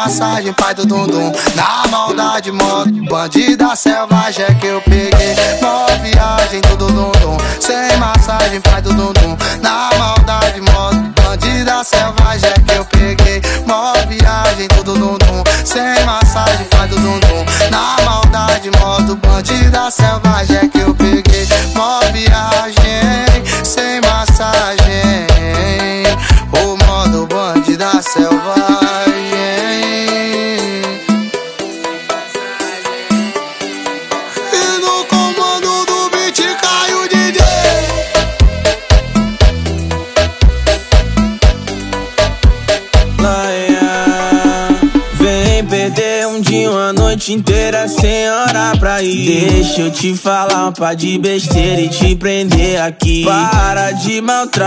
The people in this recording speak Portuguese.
massagem faz do dum-dum. Na maldade, modo bandida selvagem é que eu peguei. Mó viagem do dum-dum. Sem massagem faz do dum-dum. Na maldade, modo bandida selvagem é que eu peguei. Mó viagem do dum-dum. Sem massagem faz do dum-dum. Na maldade, modo bandida selvagem é que eu peguei. Mó viagem sem massagem, o modo bandida selvagem. E no comando do beat cai o DJ. Vem perder um dia, uma noite inteira sem hora pra ir. Deixa eu te falar um par de besteira e te prender aqui. Para de maltratar.